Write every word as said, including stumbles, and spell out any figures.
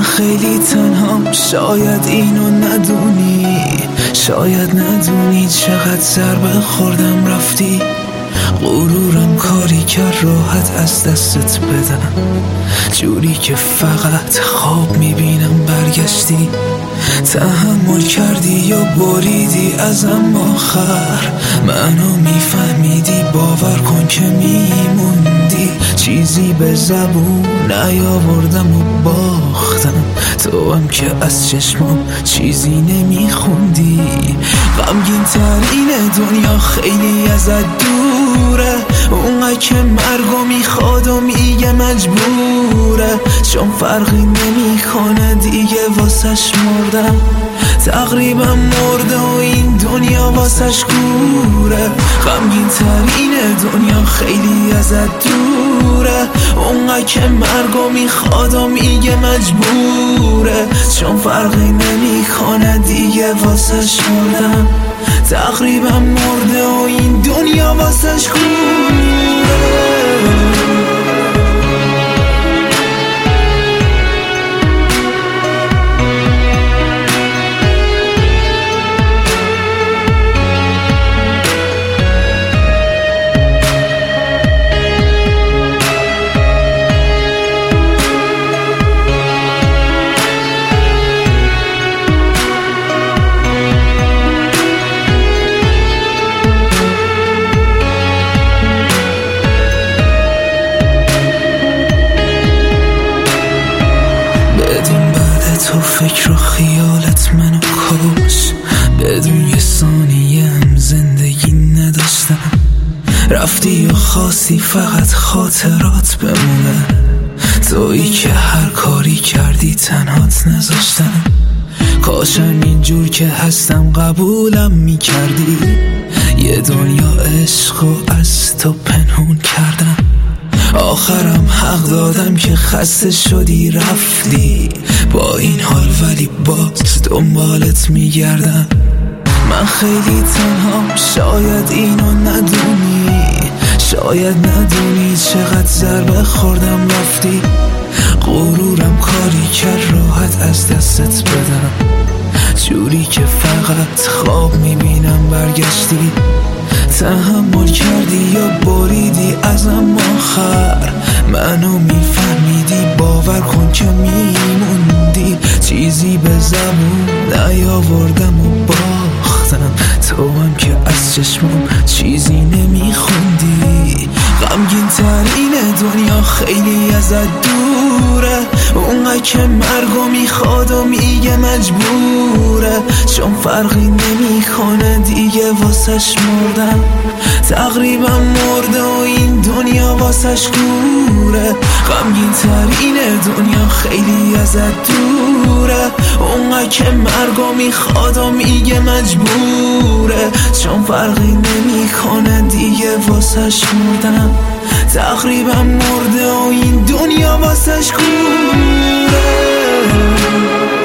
من خیلی تنهام، شاید اینو ندونی، شاید ندونی چقدر ضربه خوردم رفتی. غرورم کاری کرد راحت از دستت بدم، جوری که فقط خواب میبینم برگشتی. تحمل کردی یا بریدی ازم آخر، منو میفهمیدی، باور کن که میموندی. چیزی به زبون نیاوردم و باختم، تو هم که از چشمم چیزی نمیخوندی. غمگین ترین دنیا خیلی ازت دوره، اونقدر که مرگو میخواد و میگه مجبوره، چون فرقی نمیکنه دیگه واسش مردم. تقریبا مرده و این دنیا واسش کوره. غمگین ترین دنیا خیلی ازت دوره، اونقدر که مرگو میخواد و میگه مجبوره، چون فرقی نمیکنه دیگه واسش مردم. تقریبا مرده و این دنیا واسش کوره. تو فکر و خیالت منو کش، بدون یه ثانیه هم زندگی نداشتم. رفتی و خواستی فقط خاطرات بمونه، تویی که هر کاری کردی تنهات نذاشتم. کاشم اینجور که هستم قبولم میکردی، یه دنیا عشق و از تو پنهون کردم. آخرم حق دادم که خسته شدی رفتی، با این حال ولی باز دنبالت میگردم. من خیلی تنهام، شاید اینو ندونی، شاید ندونی چقدر ضربه خوردم رفتی. غرورم کاری کرد راحت از دستت بدم، جوری که فقط خواب میبینم برگشتی. تحمل کردی یا بریدی ازم آخر، منو میفهمیدی، باور کن که میموندی. چیزی به زبون نیاوردم و باختم، تو هم که از چشمم چیزی نمیخوندی. غمگین ترین دنیا خیلی ازت دوره، اونقدر که مرگو میخواد و میگه مجبوره، چون فرقی نمیکنه دیگه واسش مردم. تقریبا مرده و این دنیا واسش کوره. غمگین ترین دنیا خیلی ازت دوره، اونقدر که مرگو میخواد و میگه مجبوره، چون فرقی نمیکنه دیگه واسش مردم. تقریبا مرده و این دنیا واسش کوره.